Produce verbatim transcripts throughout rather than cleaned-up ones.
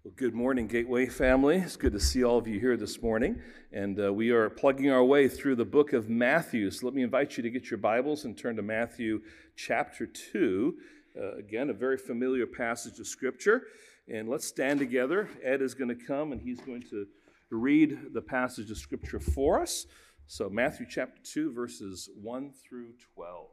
Well, good morning, Gateway family. It's good to see all of you here this morning. And uh, we are plugging our way through the book of Matthew. So let me invite you to get your Bibles and turn to Matthew chapter two. Uh, again, a very familiar passage of Scripture. And let's stand together. Ed is going to come and he's going to read the passage of Scripture for us. So Matthew chapter two, verses one through twelve.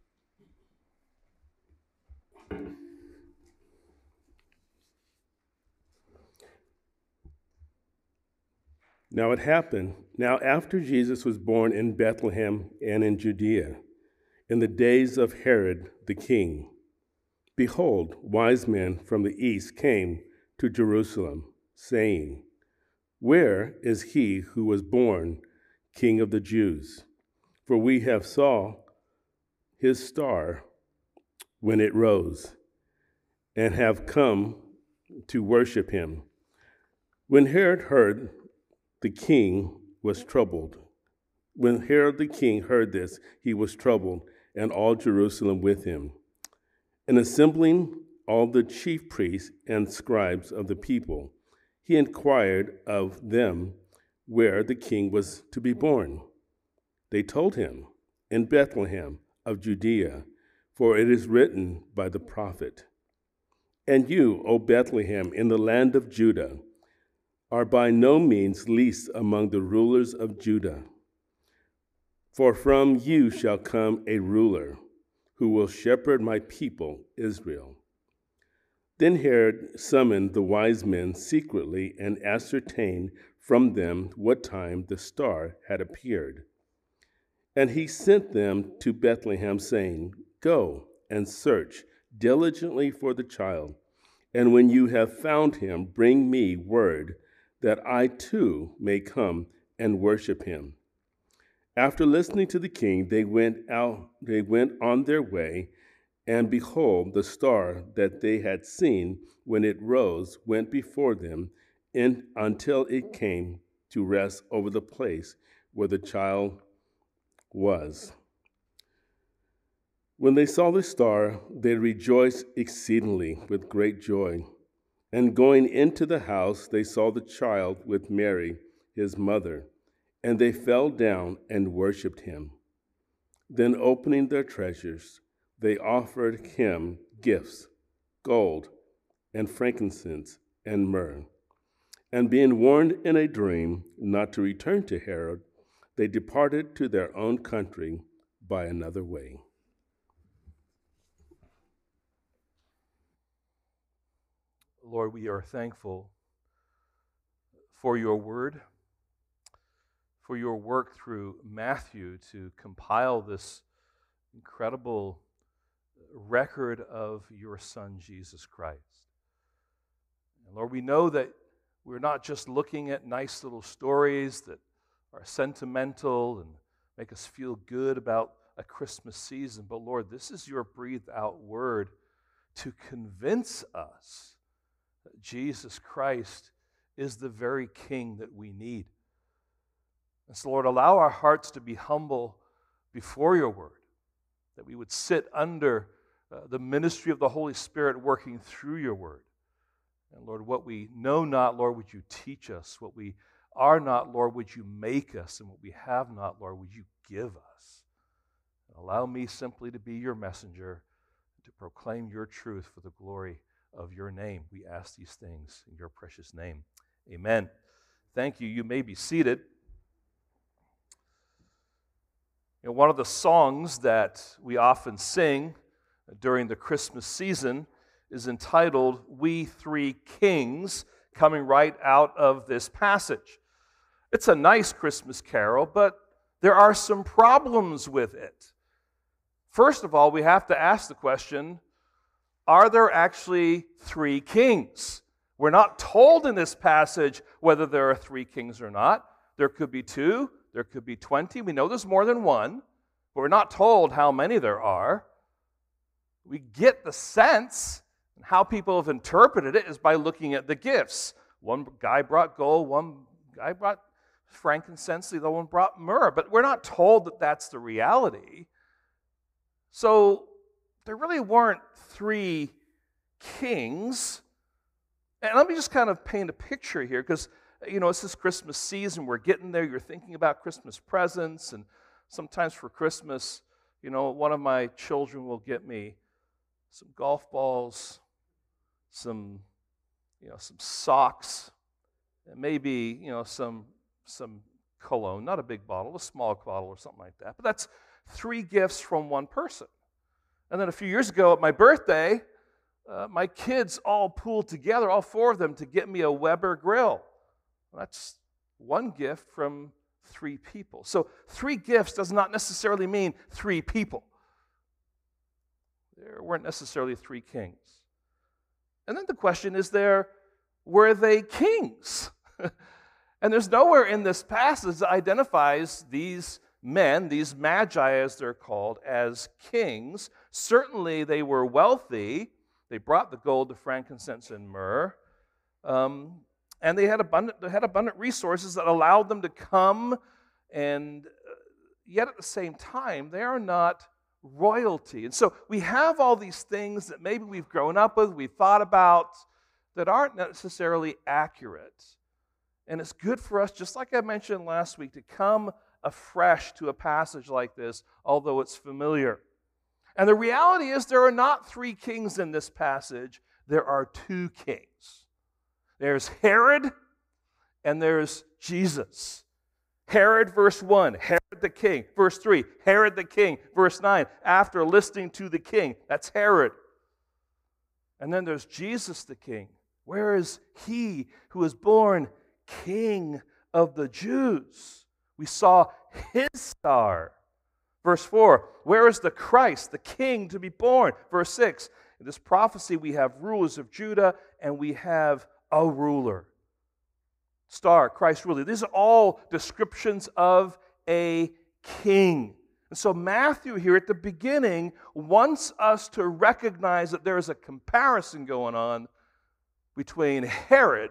Now it happened, now after Jesus was born in Bethlehem and in Judea, in the days of Herod the king, behold, wise men from the east came to Jerusalem, saying, Where is he who was born King of the Jews? For we have saw his star when it rose, and have come to worship him. When Herod heard the king was troubled. When Herod the king heard this, he was troubled, and all Jerusalem with him. And assembling all the chief priests and scribes of the people, he inquired of them where the king was to be born. They told him, In Bethlehem of Judea, for it is written by the prophet, And you, O Bethlehem, in the land of Judah, are by no means least among the rulers of Judah. For from you shall come a ruler who will shepherd my people Israel. Then Herod summoned the wise men secretly and ascertained from them what time the star had appeared. And he sent them to Bethlehem, saying, Go and search diligently for the child, and when you have found him, bring me word that I too may come and worship him. After listening to the king, they went out, they went on their way, and behold, the star that they had seen when it rose went before them in, until it came to rest over the place where the child was. When they saw the star, they rejoiced exceedingly with great joy. And going into the house, they saw the child with Mary, his mother, and they fell down and worshipped him. Then opening their treasures, they offered him gifts, gold and frankincense and myrrh. And being warned in a dream not to return to Herod, they departed to their own country by another way. Lord, we are thankful for your word, for your work through Matthew to compile this incredible record of your Son, Jesus Christ. And Lord, we know that we're not just looking at nice little stories that are sentimental and make us feel good about a Christmas season, but Lord, this is your breathed out word to convince us Jesus Christ is the very King that we need. And so, Lord, allow our hearts to be humble before your word, that we would sit under uh, the ministry of the Holy Spirit working through your word. And Lord, what we know not, Lord, would you teach us? What we are not, Lord, would you make us? And what we have not, Lord, would you give us? And allow me simply to be your messenger, to proclaim your truth for the glory of your name. We ask these things in your precious name. Amen. Thank you. You may be seated. You know, one of the songs that we often sing during the Christmas season is entitled We Three Kings, coming right out of this passage. It's a nice Christmas carol, but there are some problems with it. First of all, we have to ask the question, are there actually three kings? We're not told in this passage whether there are three kings or not. There could be two, there could be twenty. We know there's more than one, but we're not told how many there are. We get the sense, and how people have interpreted it is by looking at the gifts. One guy brought gold, one guy brought frankincense, the other one brought myrrh, but we're not told that that's the reality. So there really weren't three kings. And let me just kind of paint a picture here, because, you know, it's this Christmas season. We're getting there. You're thinking about Christmas presents, and sometimes for Christmas, you know, one of my children will get me some golf balls, some, you know, some socks, and maybe, you know, some some cologne, not a big bottle, a small bottle or something like that. But that's three gifts from one person. And then a few years ago at my birthday, uh, my kids all pooled together, all four of them, to get me a Weber grill. That's one gift from three people. So three gifts does not necessarily mean three people. There weren't necessarily three kings. And then the question is there, were they kings? And there's nowhere in this passage that identifies these men, these magi as they're called, as kings. Certainly they were wealthy. They brought the gold, the frankincense, and myrrh. Um, and they had abundant, they had abundant resources that allowed them to come, and yet at the same time, they are not royalty. And so we have all these things that maybe we've grown up with, we've thought about, that aren't necessarily accurate. And it's good for us, just like I mentioned last week, to come afresh to a passage like this, although it's familiar. And the reality is there are not three kings in this passage. There are two kings. There's Herod and there's Jesus. Herod, verse one, Herod the king. Verse three, Herod the king. Verse nine, after listening to the king. That's Herod. And then there's Jesus the king. Where is he who was born King of the Jews? We saw his star. Verse four, where is the Christ, the King, to be born? Verse six, in this prophecy we have rulers of Judah and we have a ruler. Star, Christ ruler. These are all descriptions of a king. And so Matthew here at the beginning wants us to recognize that there is a comparison going on between Herod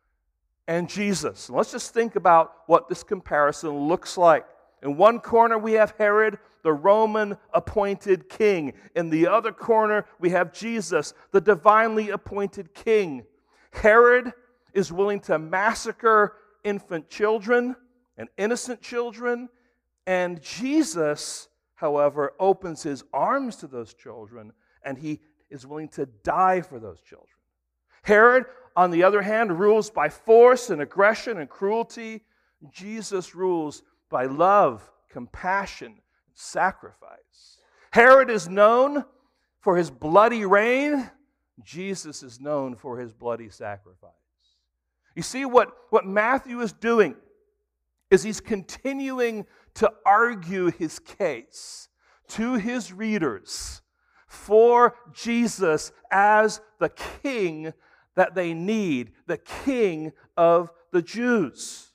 and Jesus. And let's just think about what this comparison looks like. In one corner we have Herod, the Roman appointed king. In the other corner we have Jesus, the divinely appointed king. Herod is willing to massacre infant children and innocent children, and Jesus, however, opens his arms to those children, and he is willing to die for those children. Herod, on the other hand, rules by force and aggression and cruelty. Jesus rules by love, compassion, and sacrifice. Herod is known for his bloody reign. Jesus is known for his bloody sacrifice. You see, what, what Matthew is doing is he's continuing to argue his case to his readers for Jesus as the king that they need, the King of the Jews.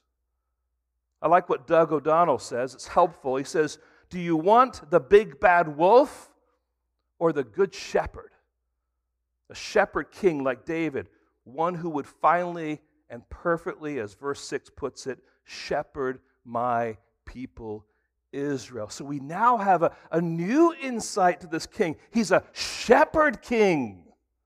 I like what Doug O'Donnell says. It's helpful. He says, do you want the big bad wolf or the good shepherd? A shepherd king like David, one who would finally and perfectly, as verse six puts it, shepherd my people Israel. So we now have a, a new insight to this king. He's a shepherd king.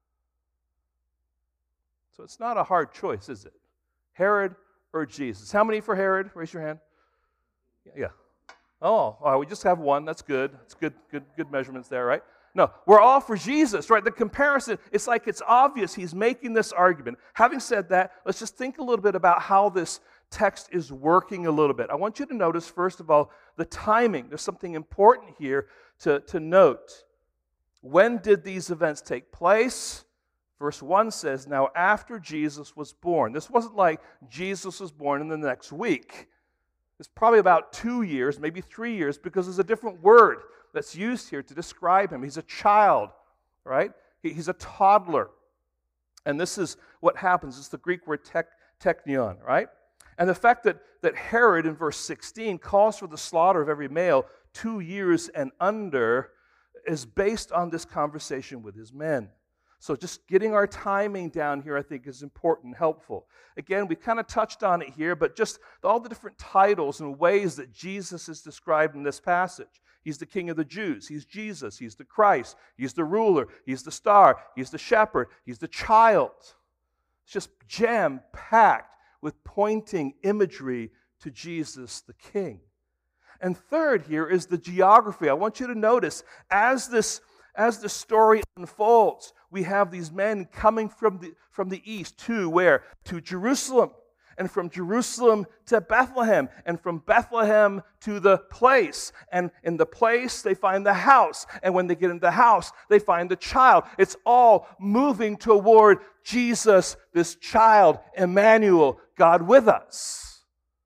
So it's not a hard choice, is it? Herod or Jesus? How many for Herod? Raise your hand. Yeah. Oh, oh, we just have one. That's good. That's good, good, good measurements there, right? No, we're all for Jesus, right? The comparison, it's like it's obvious he's making this argument. Having said that, let's just think a little bit about how this text is working a little bit. I want you to notice, first of all, the timing. There's something important here to, to note. When did these events take place? Verse one says, now after Jesus was born. This wasn't like Jesus was born in the next week. It's probably about two years, maybe three years, because there's a different word that's used here to describe him. He's a child, right? He, he's a toddler. And this is what happens. It's the Greek word tek, teknion, right? And the fact that, that Herod in verse sixteen calls for the slaughter of every male two years and under is based on this conversation with his men. So just getting our timing down here, I think, is important and helpful. Again, we kind of touched on it here, but just all the different titles and ways that Jesus is described in this passage. He's the King of the Jews. He's Jesus. He's the Christ. He's the ruler. He's the star. He's the shepherd. He's the child. It's just jam-packed with pointing imagery to Jesus the King. And third here is the geography. I want you to notice, as this, as the story unfolds, we have these men coming from the, from the east to where? To Jerusalem. And from Jerusalem to Bethlehem, and from Bethlehem to the place. And in the place, they find the house. And when they get in the house, they find the child. It's all moving toward Jesus, this child, Emmanuel, God with us.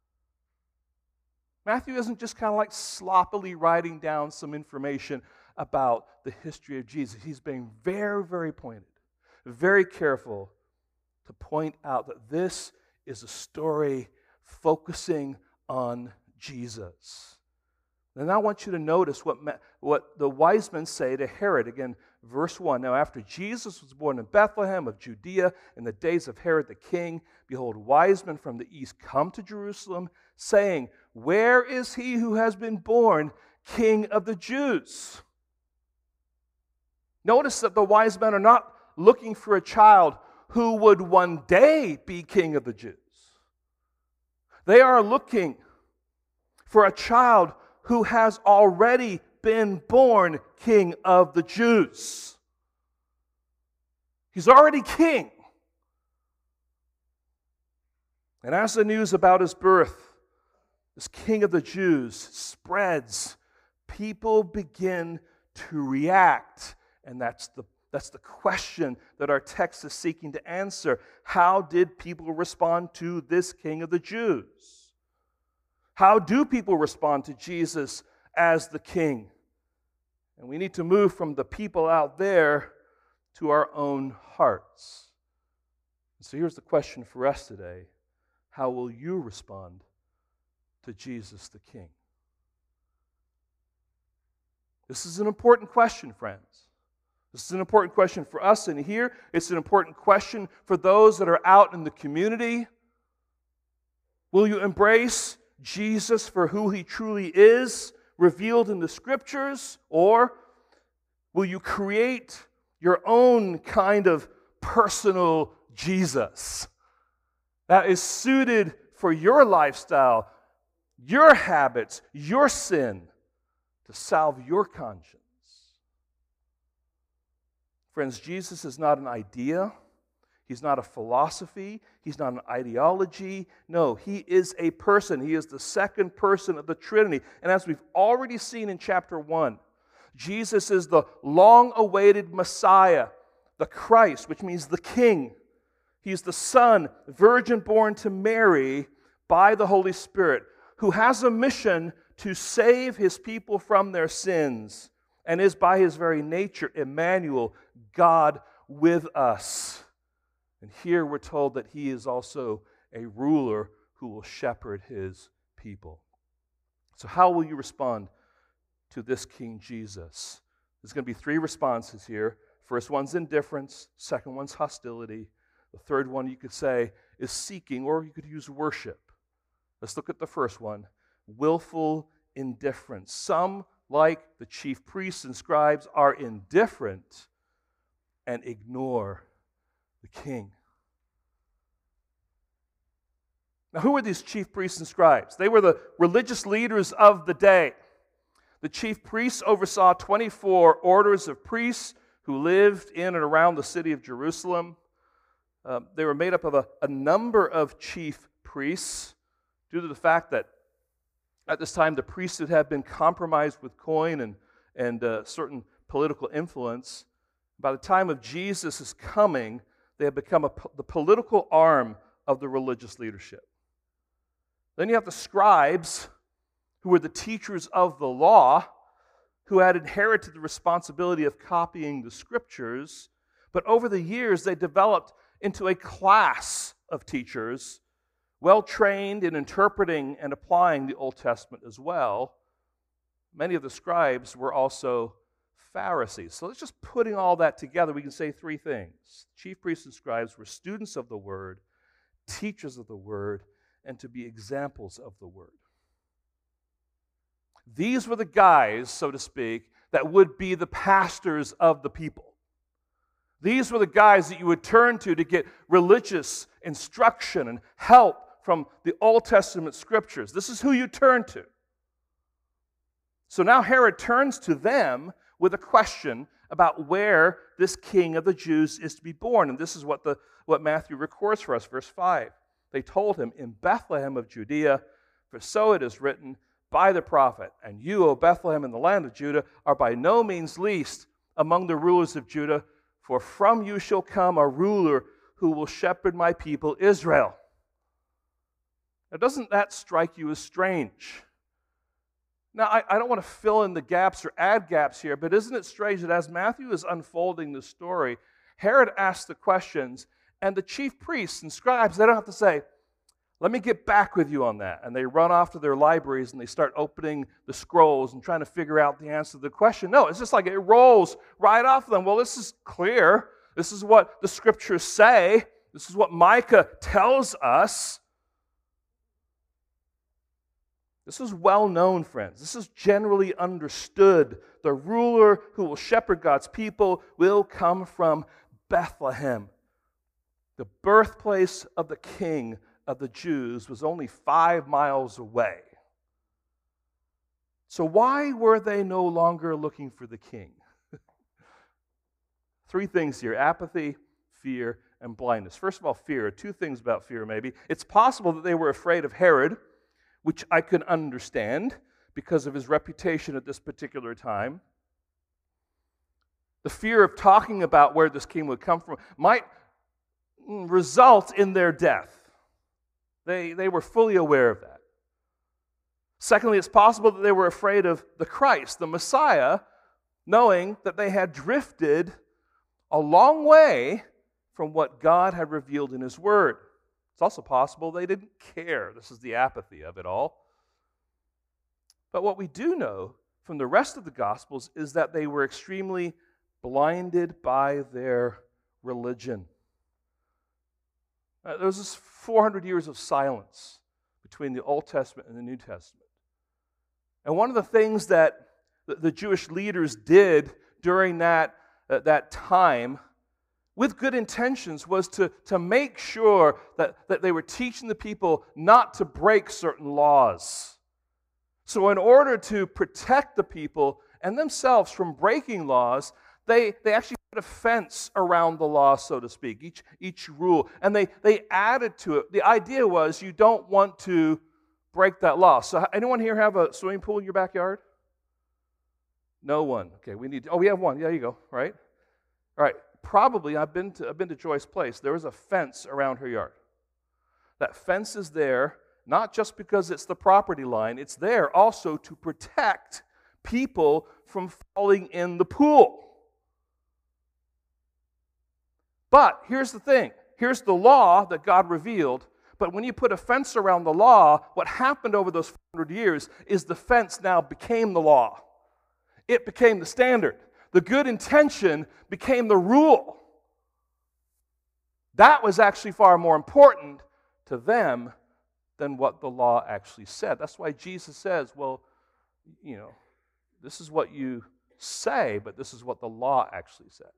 Matthew isn't just kind of like sloppily writing down some information about the history of Jesus. He's being very, very pointed, very careful to point out that this is a story focusing on Jesus. And I want you to notice what, what the wise men say to Herod. Again, verse one. Now, after Jesus was born in Bethlehem of Judea in the days of Herod the king, behold, wise men from the east come to Jerusalem, saying, where is he who has been born King of the Jews? Notice that the wise men are not looking for a child who would one day be King of the Jews. They are looking for a child who has already been born King of the Jews. He's already king. And as the news about his birth, this King of the Jews, spreads, people begin to react. And that's the That's the question that our text is seeking to answer. How did people respond to this King of the Jews? How do people respond to Jesus as the King? And we need to move from the people out there to our own hearts. So here's the question for us today. How will you respond to Jesus the King? This is an important question, friends. This is an important question for us in here. It's an important question for those that are out in the community. Will you embrace Jesus for who he truly is, revealed in the Scriptures? Or will you create your own kind of personal Jesus that is suited for your lifestyle, your habits, your sin, to salve your conscience? Friends, Jesus is not an idea. He's not a philosophy. He's not an ideology. No, he is a person. He is the second person of the Trinity. And as we've already seen in chapter one, Jesus is the long-awaited Messiah, the Christ, which means the King. He's the Son, virgin born to Mary by the Holy Spirit, who has a mission to save his people from their sins, and is by his very nature, Emmanuel, God with us. And here we're told that he is also a ruler who will shepherd his people. So how will you respond to this King Jesus? There's going to be three responses here. First one's indifference. Second one's hostility. The third one, you could say, is seeking, or you could use worship. Let's look at the first one. Willful indifference. Some, like the chief priests and scribes, are indifferent and ignore the king. Now, who were these chief priests and scribes? They were the religious leaders of the day. The chief priests oversaw twenty-four orders of priests who lived in and around the city of Jerusalem. Uh, they were made up of a, a number of chief priests due to the fact that at this time the priesthood had been compromised with coin and, and uh, certain political influence. By the time of Jesus' coming, they had become a, the political arm of the religious leadership. Then you have the scribes, who were the teachers of the law, who had inherited the responsibility of copying the Scriptures, but over the years they developed into a class of teachers, well-trained in interpreting and applying the Old Testament as well. Many of the scribes were also Pharisees. So let's just putting all that together, we can say three things. Chief priests and scribes were students of the Word, teachers of the Word, and to be examples of the Word. These were the guys, so to speak, that would be the pastors of the people. These were the guys that you would turn to to get religious instruction and help from the Old Testament scriptures. This is who you turn to. So now Herod turns to them with a question about where this king of the Jews is to be born. And this is what, the, what Matthew records for us, verse five. They told him, in Bethlehem of Judea, for so it is written by the prophet, and you, O Bethlehem, in the land of Judah, are by no means least among the rulers of Judah, for from you shall come a ruler who will shepherd my people Israel. Now, doesn't that strike you as strange? Now, I, I don't want to fill in the gaps or add gaps here, but isn't it strange that as Matthew is unfolding the story, Herod asks the questions, and the chief priests and scribes, they don't have to say, let me get back with you on that. And they run off to their libraries and they start opening the scrolls and trying to figure out the answer to the question. No, it's just like it rolls right off of them. Well, this is clear. This is what the scriptures say. This is what Micah tells us. This is well known, friends. This is generally understood. The ruler who will shepherd God's people will come from Bethlehem. The birthplace of the king of the Jews was only five miles away. So why were they no longer looking for the king? Three things here: apathy, fear, and blindness. First of all, fear. Two things about fear, maybe. It's possible that they were afraid of Herod, which I can understand because of his reputation at this particular time. The fear of talking about where this king would come from might result in their death. They, they were fully aware of that. Secondly, it's possible that they were afraid of the Christ, the Messiah, knowing that they had drifted a long way from what God had revealed in His Word. It's also possible they didn't care. This is the apathy of it all. But what we do know from the rest of the Gospels is that they were extremely blinded by their religion. Uh, there was this four hundred years of silence between the Old Testament and the New Testament. And one of the things that the, the Jewish leaders did during that, uh, that time, with good intentions, was to, to make sure that, that they were teaching the people not to break certain laws. So in order to protect the people and themselves from breaking laws, They, they actually put a fence around the law, so to speak, each, each rule. And they, they added to it. The idea was you don't want to break that law. So anyone here have a swimming pool in your backyard? No one. Okay, we need to, oh, we have one. Yeah, there you go, right? All right, probably, I've been to, I've been to Joyce Place. There is a fence around her yard. That fence is there not just because it's the property line. It's there also to protect people from falling in the pool. But here's the thing. Here's the law that God revealed. But when you put a fence around the law, what happened over those four hundred years is the fence now became the law. It became the standard. The good intention became the rule. That was actually far more important to them than what the law actually said. That's why Jesus says, well, you know, this is what you say, but this is what the law actually says.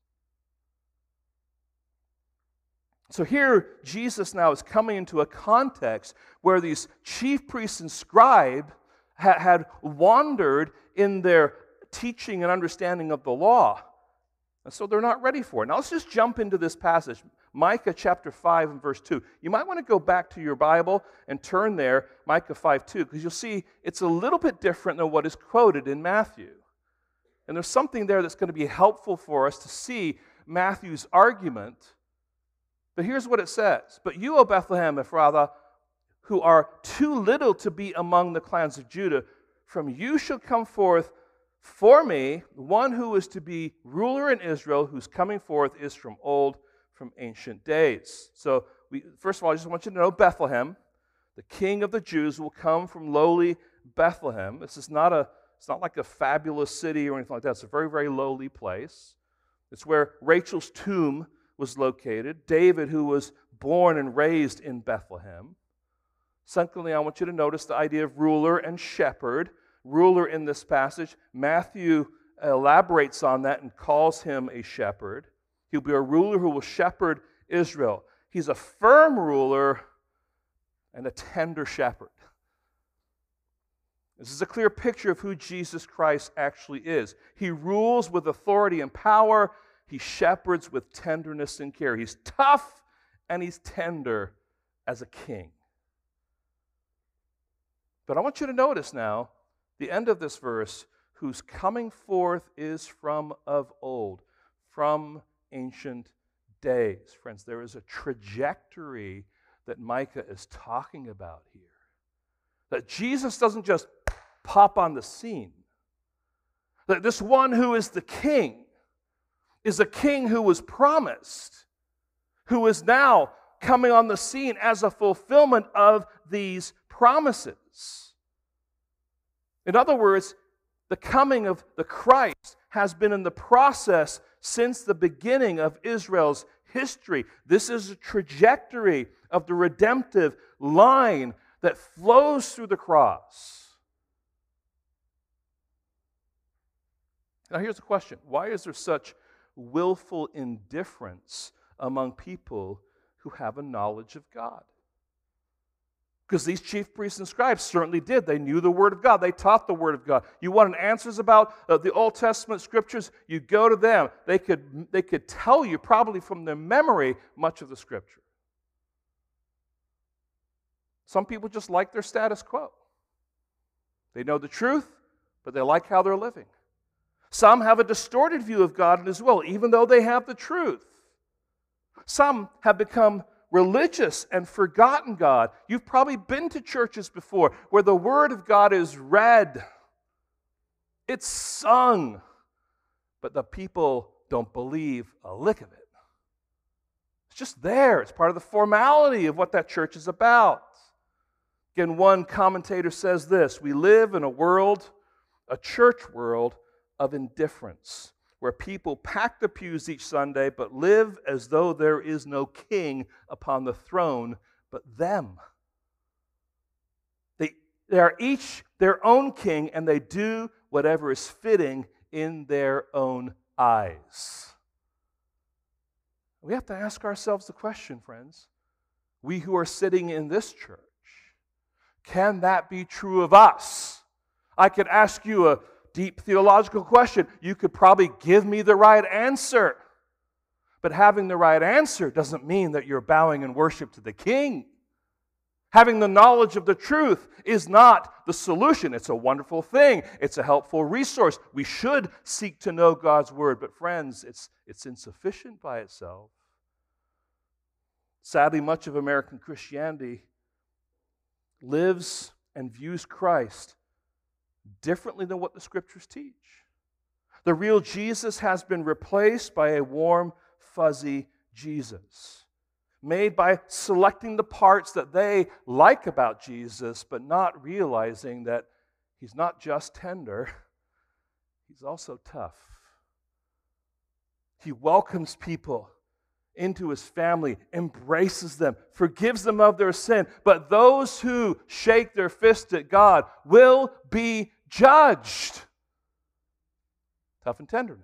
So here, Jesus now is coming into a context where these chief priests and scribes ha- had wandered in their teaching and understanding of the law. And so they're not ready for it. Now let's just jump into this passage, Micah chapter five and verse two. You might want to go back to your Bible and turn there, Micah five two, because you'll see it's a little bit different than what is quoted in Matthew. And there's something there that's going to be helpful for us to see Matthew's argument. But here's what it says. But you, O Bethlehem Ephrathah, who are too little to be among the clans of Judah, from you shall come forth for me one who is to be ruler in Israel, whose coming forth is from old, from ancient days. So, we, first of all, I just want you to know Bethlehem, the king of the Jews, will come from lowly Bethlehem. This is not a, it's not like a fabulous city or anything like that. It's a very, very lowly place. It's where Rachel's tomb was located, David, who was born and raised in Bethlehem. Secondly, I want you to notice the idea of ruler and shepherd. Ruler in this passage, Matthew elaborates on that and calls him a shepherd. He'll be a ruler who will shepherd Israel. He's a firm ruler and a tender shepherd. This is a clear picture of who Jesus Christ actually is. He rules with authority and power. He shepherds with tenderness and care. He's tough and he's tender as a king. But I want you to notice now, the end of this verse, whose coming forth is from of old, from ancient days. Friends, there is a trajectory that Micah is talking about here. That Jesus doesn't just pop on the scene. That this one who is the king is a king who was promised, who is now coming on the scene as a fulfillment of these promises. In other words, the coming of the Christ has been in the process since the beginning of Israel's history. This is a trajectory of the redemptive line that flows through the cross. Now here's the question. Why is there such willful indifference among people who have a knowledge of God? Because these chief priests and scribes certainly did. They knew the Word of God. They taught the Word of God. You wanted answers about uh, the Old Testament scriptures, you go to them. They could, they could tell you probably from their memory much of the scripture. Some people just like their status quo. They know the truth, but they like how they're living. Some have a distorted view of God as well, even though they have the truth. Some have become religious and forgotten God. You've probably been to churches before where the Word of God is read. It's sung, but the people don't believe a lick of it. It's just there. It's part of the formality of what that church is about. Again, one commentator says this: we live in a world, a church world, of indifference, where people pack the pews each Sunday but live as though there is no king upon the throne but them. They, they are each their own king, and they do whatever is fitting in their own eyes. We have to ask ourselves the question, friends, we who are sitting in this church, can that be true of us? I could ask you a deep theological question. You could probably give me the right answer. But having the right answer doesn't mean that you're bowing in worship to the King. Having the knowledge of the truth is not the solution. It's a wonderful thing. It's a helpful resource. We should seek to know God's Word. But friends, it's, it's insufficient by itself. Sadly, much of American Christianity lives and views Christ differently than what the Scriptures teach. The real Jesus has been replaced by a warm, fuzzy Jesus, made by selecting the parts that they like about Jesus, but not realizing that He's not just tender, He's also tough. He welcomes people into His family, embraces them, forgives them of their sin, but those who shake their fist at God will be judged. Tough and tenderness.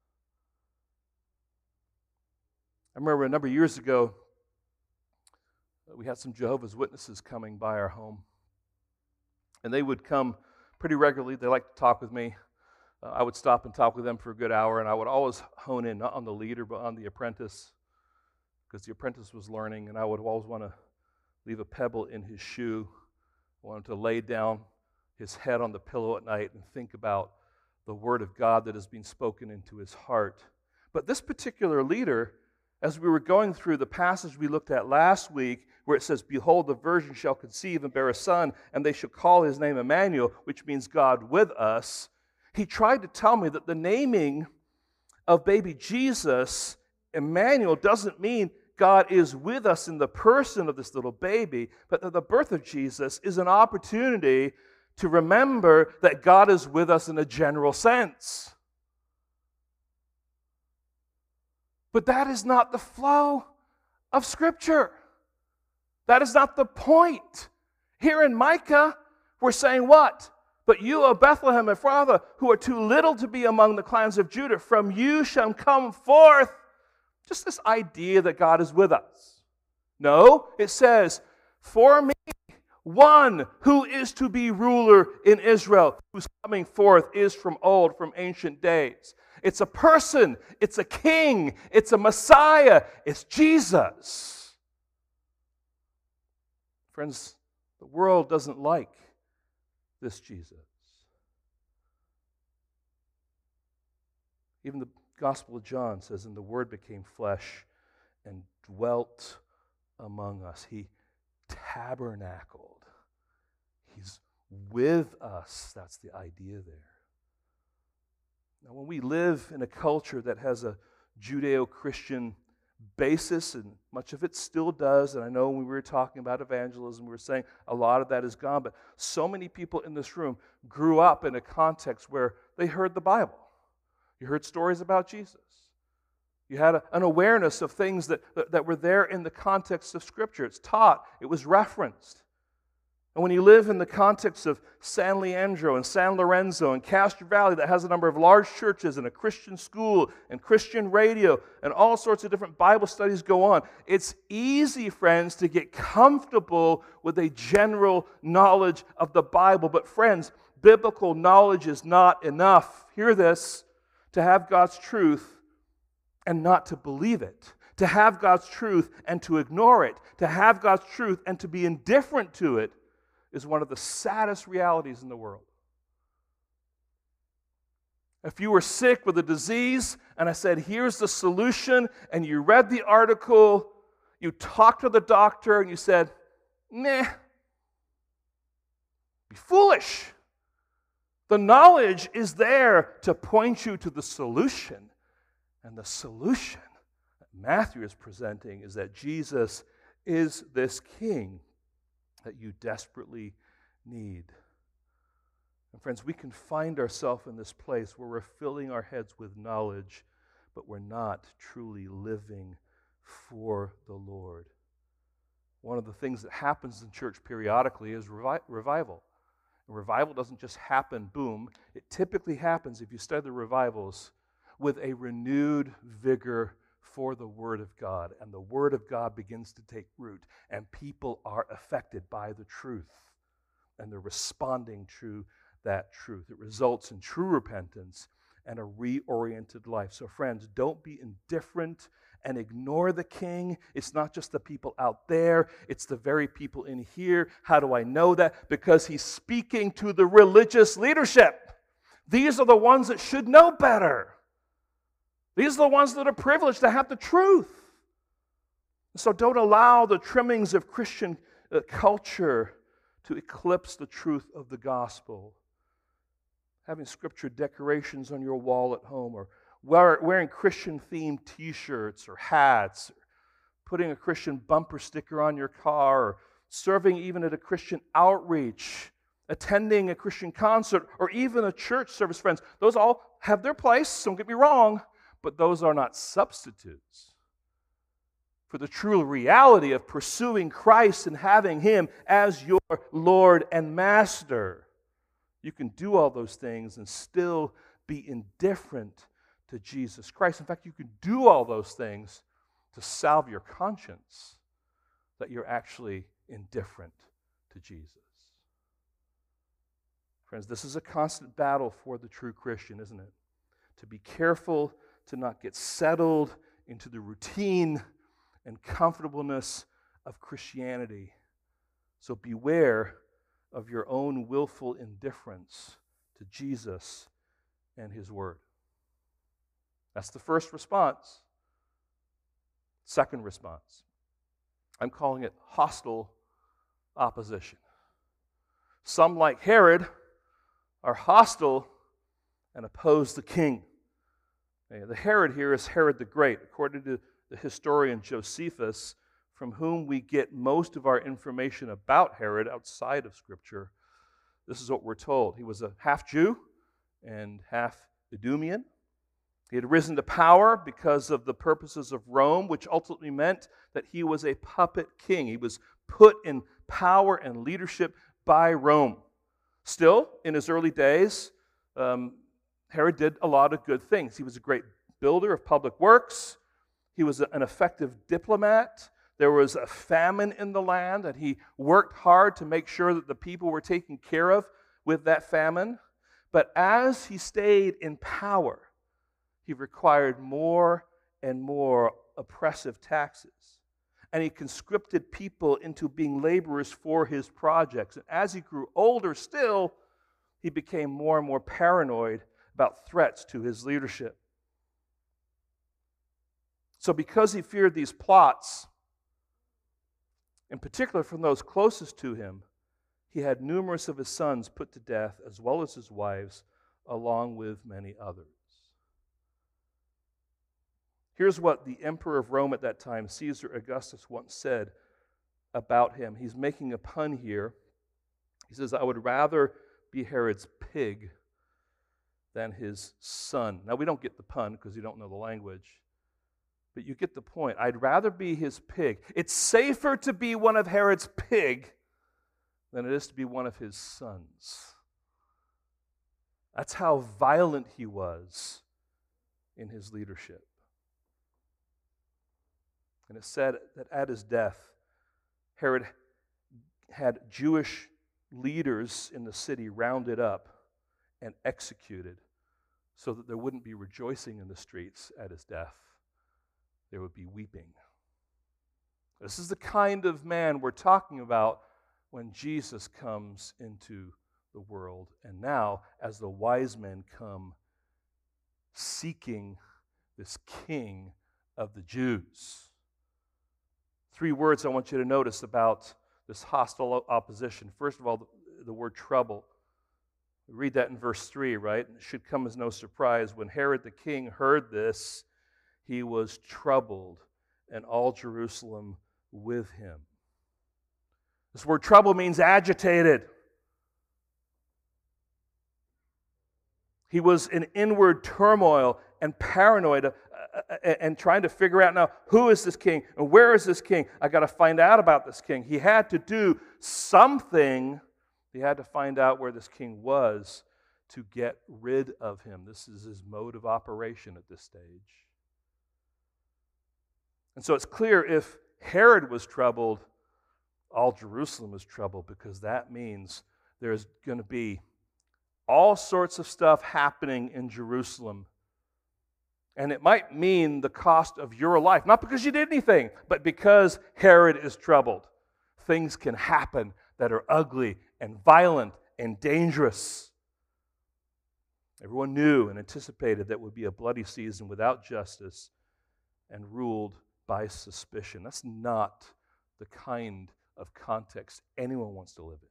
I remember a number of years ago, we had some Jehovah's Witnesses coming by our home. And they would come pretty regularly. They liked to talk with me. Uh, I would stop and talk with them for a good hour, and I would always hone in, not on the leader, but on the apprentice, because the apprentice was learning, and I would always want to leave a pebble in his shoe. I wanted to lay down his head on the pillow at night and think about the Word of God that has been spoken into his heart. But this particular leader, as we were going through the passage we looked at last week, where it says, "Behold, the virgin shall conceive and bear a son, and they shall call his name Emmanuel," which means God with us, he tried to tell me that the naming of baby Jesus, Emmanuel, doesn't mean God is with us in the person of this little baby, but that the birth of Jesus is an opportunity to remember that God is with us in a general sense. But that is not the flow of Scripture. That is not the point. Here in Micah, we're saying what? "But you, O Bethlehem Ephrathah, who are too little to be among the clans of Judah, from you shall come forth just this idea that God is with us. No, it says, for me, one who is to be ruler in Israel, whose coming forth is from old, from ancient days. It's a person, it's a king, it's a Messiah, it's Jesus. Friends, the world doesn't like this Jesus. Even the Gospel of John says, and the Word became flesh and dwelt among us. He tabernacled. He's with us. That's the idea there. Now, when we live in a culture that has a Judeo-Christian basis, and much of it still does, and I know when we were talking about evangelism, we were saying a lot of that is gone, but so many people in this room grew up in a context where they heard the Bible. You heard stories about Jesus. You had a, an awareness of things that, that, that were there in the context of Scripture. It's taught. It was referenced. And when you live in the context of San Leandro and San Lorenzo and Castro Valley that has a number of large churches and a Christian school and Christian radio and all sorts of different Bible studies go on, it's easy, friends, to get comfortable with a general knowledge of the Bible. But friends, biblical knowledge is not enough. Hear this. To have God's truth and not to believe it. To have God's truth and to ignore it. To have God's truth and to be indifferent to it is one of the saddest realities in the world. If you were sick with a disease and I said, here's the solution, and you read the article, you talked to the doctor and you said, meh, be foolish. The knowledge is there to point you to the solution. And the solution that Matthew is presenting is that Jesus is this king that you desperately need. And friends, we can find ourselves in this place where we're filling our heads with knowledge, but we're not truly living for the Lord. One of the things that happens in church periodically is revi- revival. And revival doesn't just happen, boom. It typically happens, if you study the revivals, with a renewed vigor for the Word of God. And the Word of God begins to take root, and people are affected by the truth. And they're responding to that truth. It results in true repentance and a reoriented life. So friends, don't be indifferent and ignore the king. It's not just the people out there, it's the very people in here. How do I know that? Because he's speaking to the religious leadership. These are the ones that should know better. These are the ones that are privileged to have the truth. So don't allow the trimmings of Christian uh, culture to eclipse the truth of the gospel. Having scripture decorations on your wall at home, or wearing Christian-themed t-shirts or hats, or putting a Christian bumper sticker on your car, or serving even at a Christian outreach, attending a Christian concert, or even a church service, friends. Those all have their place, don't get me wrong, but those are not substitutes for the true reality of pursuing Christ and having Him as your Lord and Master. You can do all those things and still be indifferent to Jesus Christ. In fact, you can do all those things to salve your conscience that you're actually indifferent to Jesus. Friends, this is a constant battle for the true Christian, isn't it? To be careful to not get settled into the routine and comfortableness of Christianity. So beware of your own willful indifference to Jesus and His Word. That's the first response. Second response. I'm calling it hostile opposition. Some, like Herod, are hostile and oppose the king. The Herod here is Herod the Great, according to the historian Josephus, from whom we get most of our information about Herod outside of Scripture. This is what we're told. He was a half-Jew and half-Idumean. He had risen to power because of the purposes of Rome, which ultimately meant that he was a puppet king. He was put in power and leadership by Rome. Still, in his early days, um, Herod did a lot of good things. He was a great builder of public works. He was an effective diplomat. There was a famine in the land, and he worked hard to make sure that the people were taken care of with that famine. But as he stayed in power, he required more and more oppressive taxes. And he conscripted people into being laborers for his projects. And as he grew older still, he became more and more paranoid about threats to his leadership. So because he feared these plots, in particular from those closest to him, he had numerous of his sons put to death, as well as his wives, along with many others. Here's what the emperor of Rome at that time, Caesar Augustus, once said about him. He's making a pun here. He says, "I would rather be Herod's pig than his son." Now, we don't get the pun because you don't know the language, but you get the point. I'd rather be his pig. It's safer to be one of Herod's pig than it is to be one of his sons. That's how violent he was in his leadership. And it said that at his death, Herod had Jewish leaders in the city rounded up and executed so that there wouldn't be rejoicing in the streets at his death. There would be weeping. This is the kind of man we're talking about when Jesus comes into the world. And now, as the wise men come seeking this king of the Jews. Three words I want you to notice about this hostile opposition. First of all, the, the word trouble. We read that in verse three, right? It should come as no surprise. When Herod the king heard this, he was troubled, and all Jerusalem with him. This word trouble means agitated. He was in inward turmoil and paranoid uh, uh, and trying to figure out now, who is this king and where is this king? I got to find out about this king. He had to do something. He had to find out where this king was to get rid of him. This is his mode of operation at this stage. And so it's clear if Herod was troubled, all Jerusalem was troubled, because that means there's going to be all sorts of stuff happening in Jerusalem. And it might mean the cost of your life, not because you did anything, but because Herod is troubled. Things can happen that are ugly and violent and dangerous. Everyone knew and anticipated that it would be a bloody season without justice and ruled by suspicion. That's not the kind of context anyone wants to live in.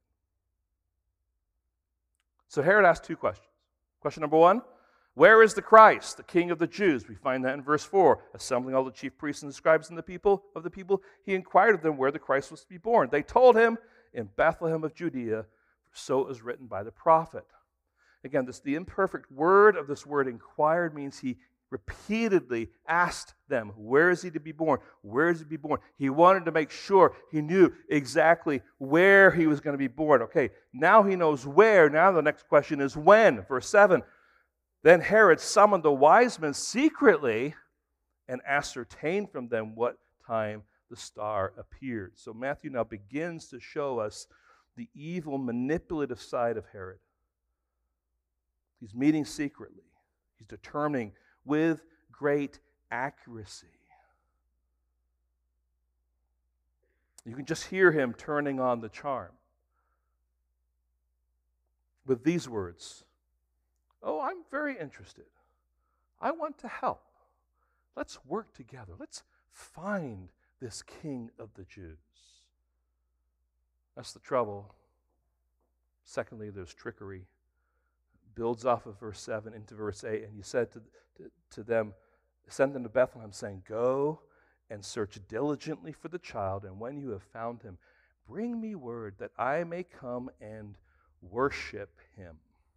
So Herod asked two questions. Question number one, where is the Christ, the King of the Jews? We find that in verse four. Assembling all the chief priests and the scribes and the people of the people, he inquired of them where the Christ was to be born. They told him, in Bethlehem of Judea, for so it was written by the prophet. Again, this the imperfect word of this word inquired means he repeatedly asked them, where is he to be born? Where is he to be born? He wanted to make sure he knew exactly where he was going to be born. Okay, now he knows where. Now the next question is when. Verse seven, then Herod summoned the wise men secretly and ascertained from them what time the star appeared. So Matthew now begins to show us the evil, manipulative side of Herod. He's meeting secretly. He's determining with great accuracy. You can just hear him turning on the charm with these words. Oh, I'm very interested. I want to help. Let's work together. Let's find this King of the Jews. That's the trouble. Secondly, there's trickery. Builds off of verse seven into verse eight, and he said to, to, to them, send them to Bethlehem, saying, go and search diligently for the child, and when you have found him, bring me word that I may come and worship him.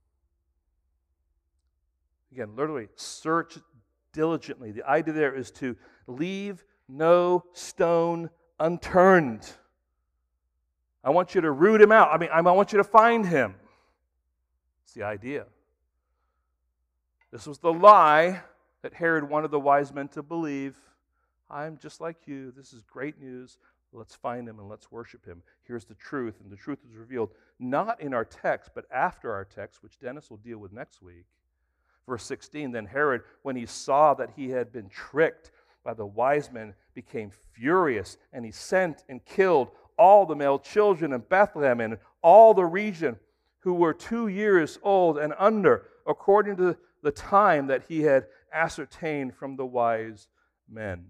Again, literally, search diligently. The idea there is to leave no stone unturned. I want you to root him out. I mean, I want you to find him. That's the idea. This was the lie that Herod wanted the wise men to believe. I'm just like you. This is great news. Let's find him and let's worship him. Here's the truth, and the truth is revealed not in our text, but after our text, which Dennis will deal with next week. Verse sixteen, then Herod, when he saw that he had been tricked by the wise men, became furious, and he sent and killed all the male children in Bethlehem and all the region who were two years old and under, according to the time that he had ascertained from the wise men.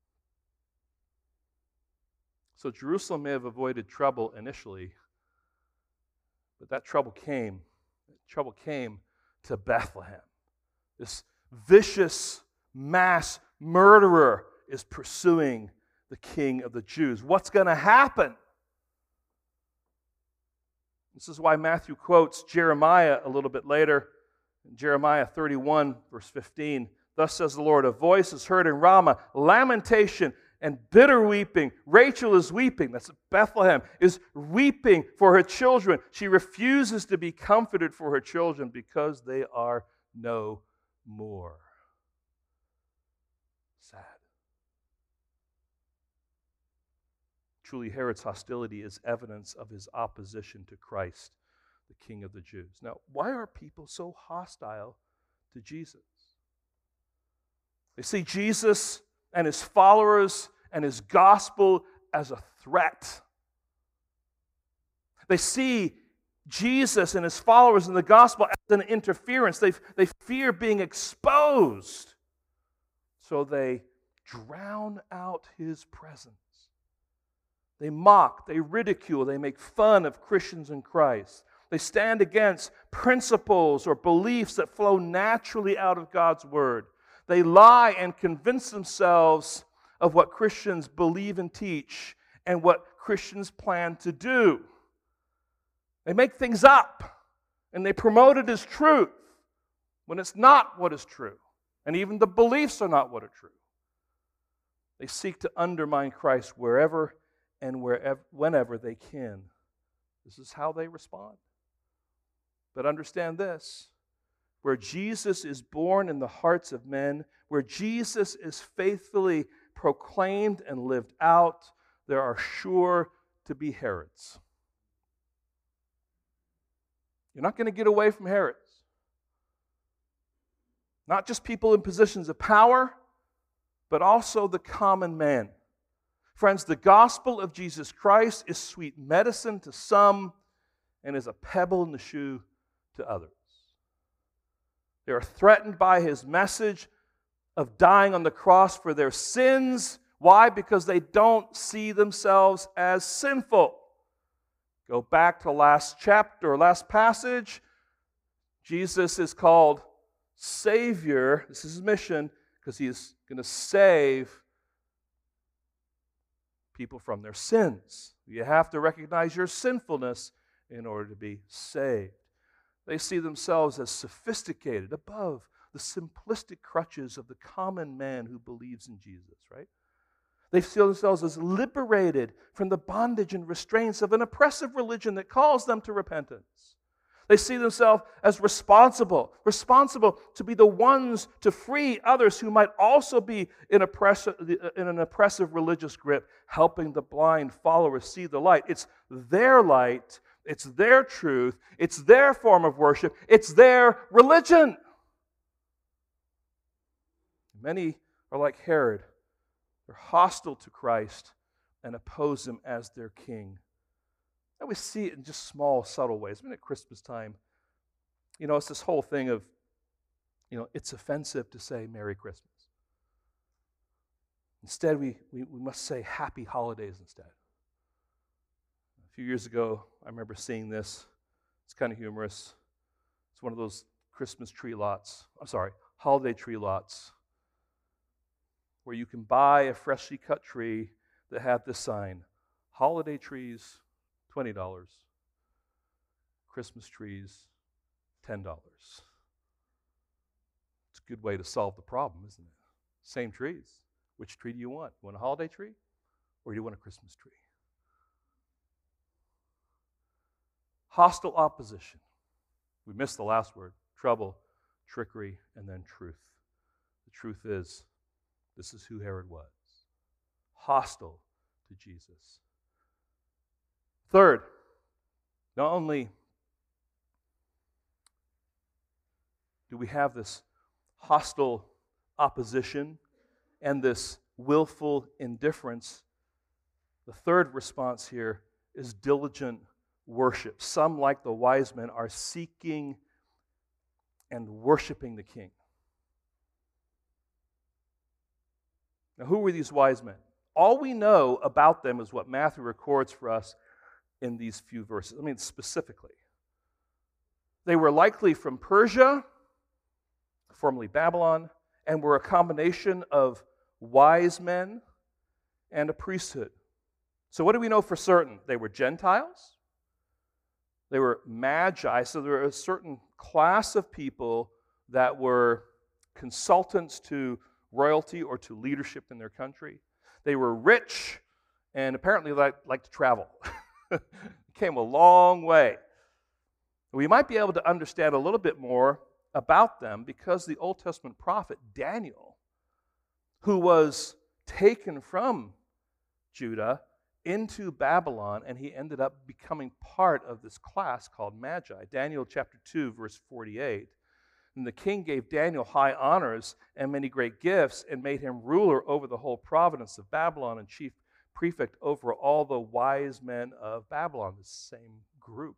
So Jerusalem may have avoided trouble initially, but that trouble came. Trouble came to Bethlehem. This vicious mass murderer is pursuing the King of the Jews. What's going to happen? This is why Matthew quotes Jeremiah a little bit later. In Jeremiah thirty-one, verse fifteen, thus says the Lord, a voice is heard in Ramah, lamentation and bitter weeping. Rachel is weeping, that's Bethlehem, is weeping for her children. She refuses to be comforted for her children because they are no more. Sad. Truly, Herod's hostility is evidence of his opposition to Christ, the King of the Jews. Now, why are people so hostile to Jesus? They see Jesus and his followers and his gospel as a threat. They see Jesus and his followers in the gospel as an interference. They, they fear being exposed. So they drown out his presence. They mock, they ridicule, they make fun of Christians in Christ. They stand against principles or beliefs that flow naturally out of God's Word. They lie and convince themselves of what Christians believe and teach and what Christians plan to do. They make things up and they promote it as truth when it's not what is true. And even the beliefs are not what are true. They seek to undermine Christ wherever and wherever, whenever they can. This is how they respond. But understand this, where Jesus is born in the hearts of men, where Jesus is faithfully proclaimed and lived out, there are sure to be Herods. You're not going to get away from Herods. Not just people in positions of power, but also the common man. Friends, the gospel of Jesus Christ is sweet medicine to some and is a pebble in the shoe to others. They are threatened by his message of dying on the cross for their sins. Why? Because they don't see themselves as sinful. Go back to last chapter, or last passage. Jesus is called Savior. This is his mission because he is going to save people from their sins. You have to recognize your sinfulness in order to be saved. They see themselves as sophisticated, above the simplistic crutches of the common man who believes in Jesus, right? They see themselves as liberated from the bondage and restraints of an oppressive religion that calls them to repentance. They see themselves as responsible, responsible to be the ones to free others who might also be in, oppressive, in an oppressive religious grip, helping the blind followers see the light. It's their light, it's their truth, it's their form of worship, it's their religion. Many are like Herod. They're hostile to Christ and oppose him as their king. And we see it in just small, subtle ways. I mean, at Christmas time, you know, it's this whole thing of, you know, it's offensive to say Merry Christmas. Instead, we, we, we must say Happy Holidays instead. A few years ago, I remember seeing this. It's kind of humorous. It's one of those Christmas tree lots. I'm sorry, holiday tree lots, where you can buy a freshly cut tree that had this sign, holiday trees, twenty dollars. Christmas trees, ten dollars. It's a good way to solve the problem, isn't it? Same trees. Which tree do you want? You want a holiday tree or do you want a Christmas tree? Hostile opposition. We missed the last word. Trouble, trickery, and then truth. The truth is, this is who Herod was. hostile to Jesus. Third, not only do we have this hostile opposition and this willful indifference, the third response here is diligent worship. Some, like the wise men, are seeking and worshiping the king. Now, who were these wise men? All we know about them is what Matthew records for us in these few verses. I mean, specifically. They were likely from Persia, formerly Babylon, and were a combination of wise men and a priesthood. So what do we know for certain? They were Gentiles. They were magi, so there were a certain class of people that were consultants to royalty or to leadership in their country. They were rich and apparently liked like to travel. Came a long way. We might be able to understand a little bit more about them because the Old Testament prophet Daniel, who was taken from Judah into Babylon, and he ended up becoming part of this class called Magi. Daniel chapter two, verse forty-eight. And the king gave Daniel high honors and many great gifts and made him ruler over the whole province of Babylon and chief prefect over all the wise men of Babylon, the same group.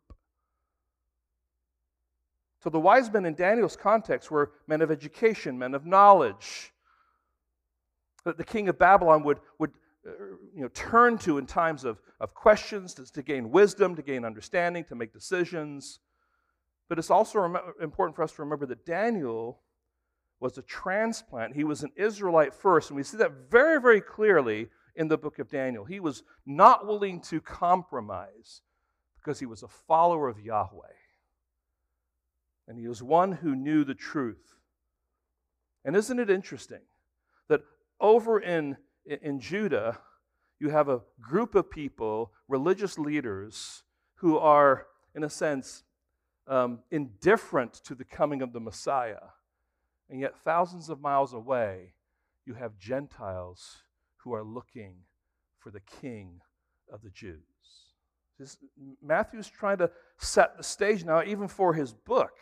So the wise men in Daniel's context were men of education, men of knowledge, that the king of Babylon would, would uh, you know, turn to in times of, of questions, to, to gain wisdom, to gain understanding, to make decisions. But it's also rem- important for us to remember that Daniel was a transplant. He was an Israelite first, and we see that very, very clearly in the book of Daniel. He was not willing to compromise because he was a follower of Yahweh. And he was one who knew the truth. And isn't it interesting that over in, in Judah, you have a group of people, religious leaders, who are, in a sense, um, indifferent to the coming of the Messiah. And yet, thousands of miles away, you have Gentiles who are looking for the King of the Jews. This, Matthew's trying to set the stage now, even for his book.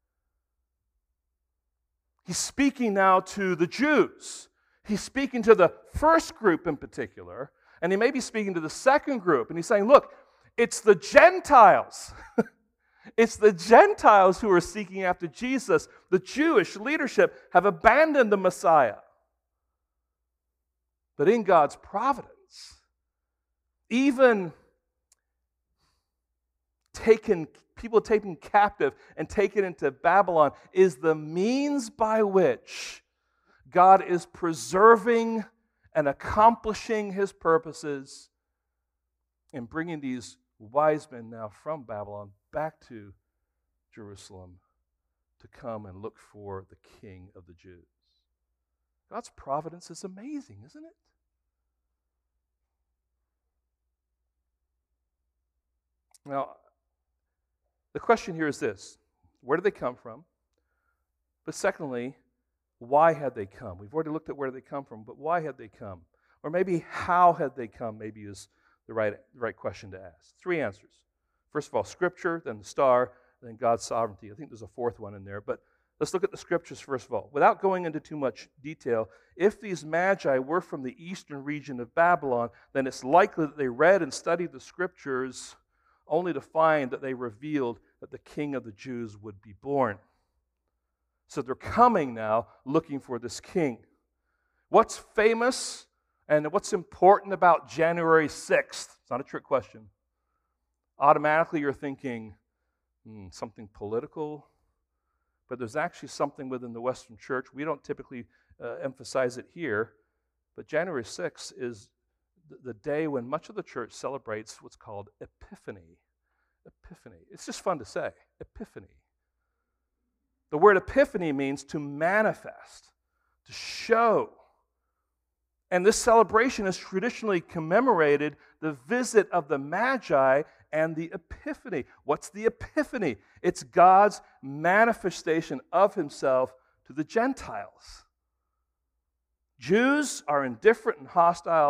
He's speaking now to the Jews. He's speaking to the first group in particular, and he may be speaking to the second group, and he's saying, look, it's the Gentiles. It's the Gentiles who are seeking after Jesus. The Jewish leadership have abandoned the Messiah. But in God's providence, even taken, people taken captive and taken into Babylon is the means by which God is preserving and accomplishing his purposes in bringing these wise men now from Babylon back to Jerusalem to come and look for the King of the Jews. God's providence is amazing, isn't it? Now, the question here is this: where did they come from? But secondly, why had they come? We've already looked at where they come from, but why had they come? Or maybe how had they come, maybe is the right, the right question to ask. Three answers. First of all, Scripture, then the star, then God's sovereignty. I think there's a fourth one in there, but let's look at the Scriptures first of all. Without going into too much detail, if these magi were from the eastern region of Babylon, then it's likely that they read and studied the Scriptures only to find that they revealed that the King of the Jews would be born. So they're coming now looking for this king. What's famous and what's important about January sixth? It's not a trick question. Automatically you're thinking, hmm, something political. But there's actually something within the Western Church. We don't typically uh, emphasize it here, but January sixth is th- the day when much of the church celebrates what's called Epiphany. Epiphany. It's just fun to say, Epiphany. The word epiphany means to manifest, to show. And this celebration has traditionally commemorated the visit of the Magi and the Epiphany. What's the Epiphany? It's God's manifestation of himself to the Gentiles. Jews are indifferent and hostile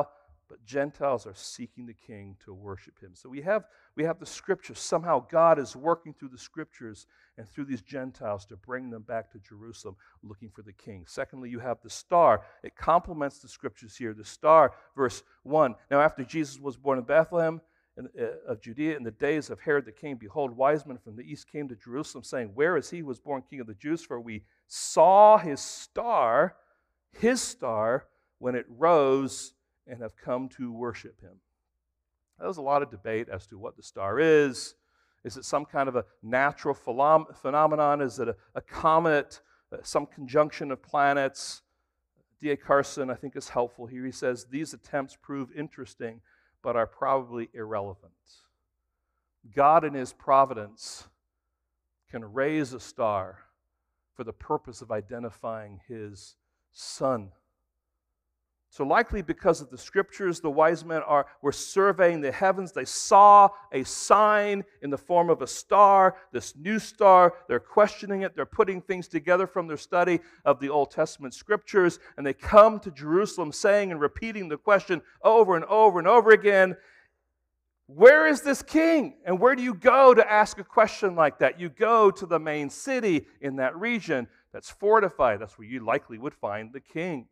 but Gentiles are seeking the king to worship him. So we have, we have the scriptures. Somehow God is working through the scriptures and through these Gentiles to bring them back to Jerusalem looking for the king. Secondly, you have the star. It complements the scriptures here. The star, verse one. Now after Jesus was born in Bethlehem in, uh, of Judea in the days of Herod the king, behold, wise men from the east came to Jerusalem, saying, where is he who was born king of the Jews? For we saw his star, his star, when it rose, and have come to worship him. There was a lot of debate as to what the star is. Is it some kind of a natural phenomenon? Is it a, a comet, uh, some conjunction of planets? D A Carson, I think, is helpful here. He says, these attempts prove interesting, but are probably irrelevant. God in his providence can raise a star for the purpose of identifying his Son. So likely because of the scriptures, the wise men are were surveying the heavens. They saw a sign in the form of a star, this new star. They're questioning it. They're putting things together from their study of the Old Testament scriptures. And they come to Jerusalem saying and repeating the question over and over and over again, where is this king? And where do you go to ask a question like that? You go to the main city in that region that's fortified. That's where you likely would find the king.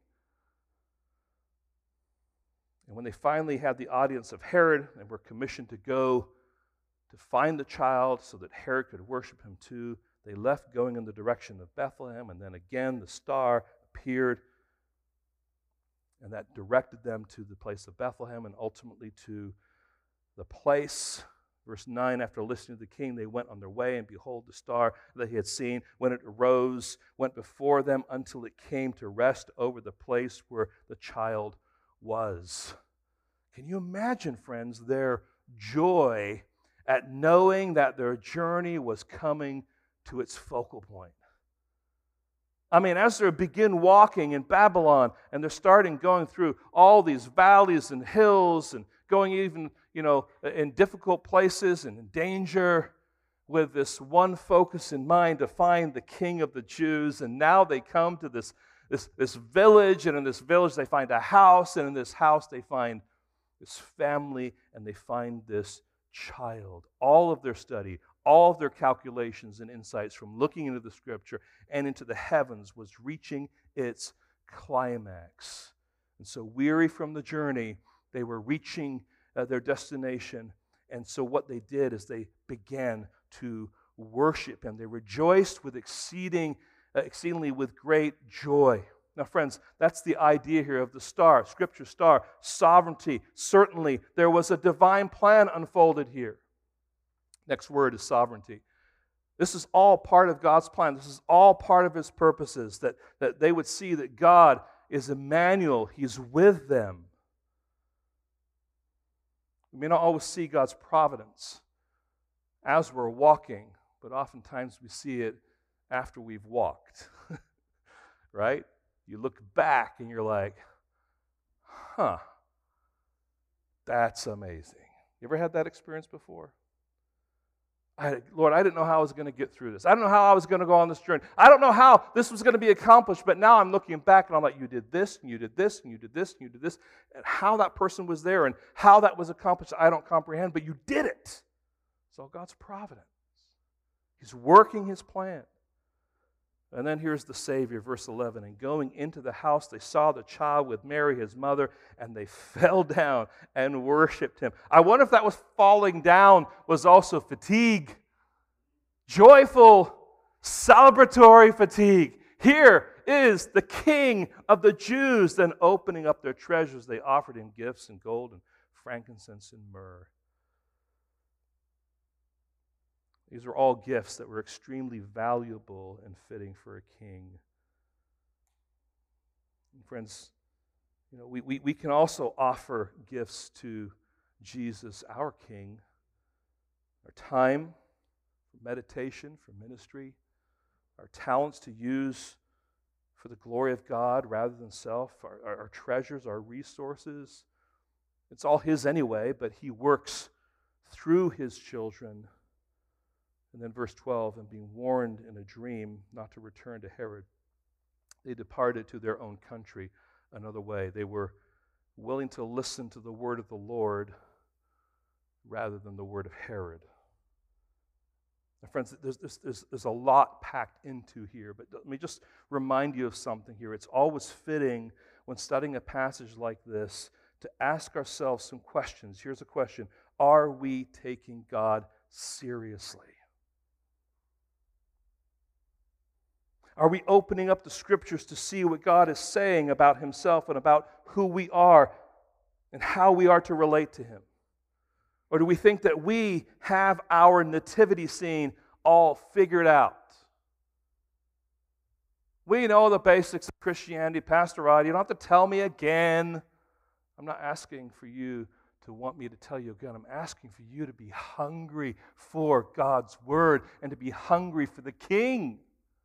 And when they finally had the audience of Herod and were commissioned to go to find the child so that Herod could worship him too, they left going in the direction of Bethlehem, and then again the star appeared, and that directed them to the place of Bethlehem and ultimately to the place. Verse nine, after listening to the king, they went on their way, and behold, the star that he had seen, when it arose, went before them until it came to rest over the place where the child was. Can you imagine, friends, their joy at knowing that their journey was coming to its focal point? I mean, as they begin walking in Babylon and they're starting going through all these valleys and hills and going even, you know, in difficult places and in danger with this one focus in mind to find the King of the Jews, and now they come to this This, this village, and in this village they find a house, and in this house they find this family, and they find this child. All of their study, all of their calculations and insights from looking into the scripture and into the heavens was reaching its climax. And so weary from the journey, they were reaching uh, their destination, and so what they did is they began to worship him. They rejoiced with exceeding Uh, exceedingly with great joy. Now, friends, that's the idea here of the star, Scripture star, sovereignty. Certainly, there was a divine plan unfolded here. Next word is sovereignty. This is all part of God's plan. This is all part of his purposes, that, that they would see that God is Emmanuel. He's with them. We may not always see God's providence as we're walking, but oftentimes we see it after we've walked, right? You look back and you're like, huh, that's amazing. You ever had that experience before? I, Lord, I didn't know how I was going to get through this. I don't know how I was going to go on this journey. I don't know how this was going to be accomplished, but now I'm looking back and I'm like, you did this, and you did this, and you did this, and you did this, and how that person was there and how that was accomplished, I don't comprehend, but you did it. It's all God's providence. He's working his plan. And then here's the Savior, verse eleven. And going into the house, they saw the child with Mary, his mother, and they fell down and worshiped him. I wonder if that was falling down was also fatigue. Joyful, celebratory fatigue. Here is the King of the Jews. Then opening up their treasures, they offered him gifts and gold and frankincense and myrrh. These are all gifts that were extremely valuable and fitting for a king. And friends, you know, we, we, we can also offer gifts to Jesus, our King. Our time for meditation, for ministry, our talents to use for the glory of God rather than self, our, our, our treasures, our resources. It's all his anyway, but he works through his children. And then verse twelve, and being warned in a dream not to return to Herod, they departed to their own country another way. They were willing to listen to the word of the Lord rather than the word of Herod. Now, friends, there's, there's, there's a lot packed into here, but let me just remind you of something here. It's always fitting when studying a passage like this to ask ourselves some questions. Here's a question. Are we taking God seriously? Are we opening up the Scriptures to see what God is saying about Himself and about who we are and how we are to relate to Him? Or do we think that we have our nativity scene all figured out? We know the basics of Christianity, Pastor Rod. You don't have to tell me again. I'm not asking for you to want me to tell you again. I'm asking for you to be hungry for God's Word and to be hungry for the King.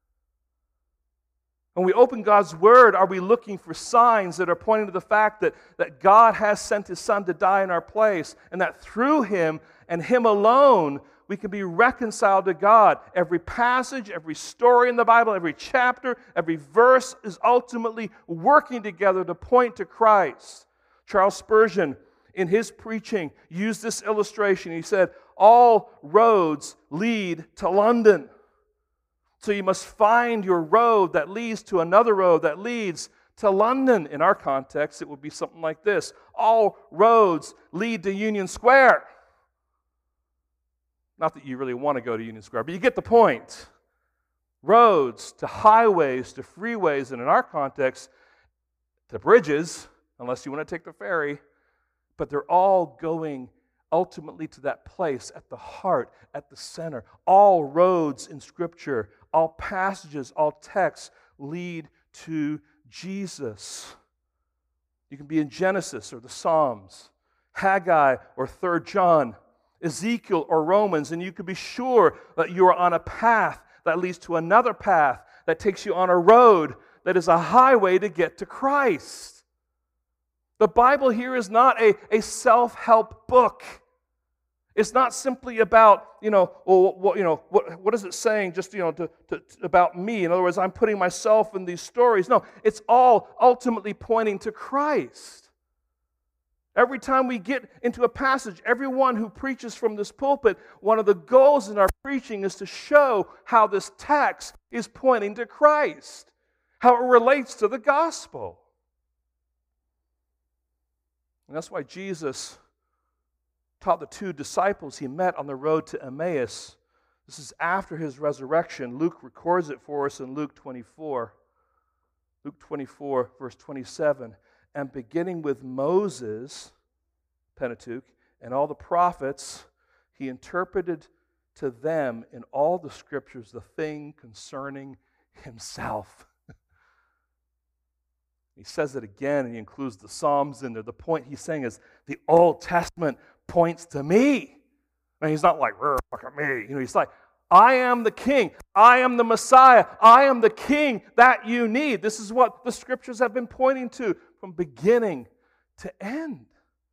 When we open God's Word, are we looking for signs that are pointing to the fact that, that God has sent His Son to die in our place, and that through Him and Him alone, we can be reconciled to God? Every passage, every story in the Bible, every chapter, every verse is ultimately working together to point to Christ. Charles Spurgeon, in his preaching, used this illustration. He said, all roads lead to London. So you must find your road that leads to another road that leads to London. In our context, it would be something like this. All roads lead to Union Square. Not that you really want to go to Union Square, but you get the point. Roads to highways to freeways, and in our context, to bridges, unless you want to take the ferry. But they're all going ultimately to that place at the heart, at the center. All roads in Scripture, all passages, all texts lead to Jesus. You can be in Genesis or the Psalms, Haggai or Third John, Ezekiel or Romans, and you can be sure that you are on a path that leads to another path that takes you on a road that is a highway to get to Christ. The Bible here is not a, a self-help book. It's not simply about, you know, well, what, you know, what, what is it saying just, you know, to, to, about me? In other words, I'm putting myself in these stories. No, it's all ultimately pointing to Christ. Every time we get into a passage, everyone who preaches from this pulpit, one of the goals in our preaching is to show how this text is pointing to Christ, how it relates to the gospel. And that's why Jesus taught the two disciples He met on the road to Emmaus. This is after His resurrection. Luke records it for us in Luke twenty-four. Luke twenty-four, verse twenty-seven. And beginning with Moses, Pentateuch, and all the prophets, He interpreted to them in all the Scriptures the thing concerning Himself. He says it again, and he includes the Psalms in there. The point he's saying is the Old Testament points to me. And he's not like, look at me. You know, he's like, I am the King. I am the Messiah. I am the King that you need. This is what the Scriptures have been pointing to from beginning to end.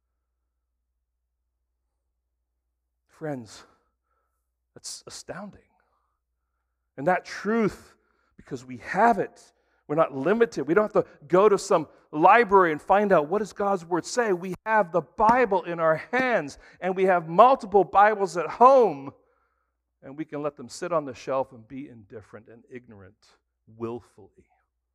Friends, that's astounding. And that truth, because we have it, we're not limited. We don't have to go to some library and find out what does God's Word say. We have the Bible in our hands, and we have multiple Bibles at home, and we can let them sit on the shelf and be indifferent and ignorant willfully.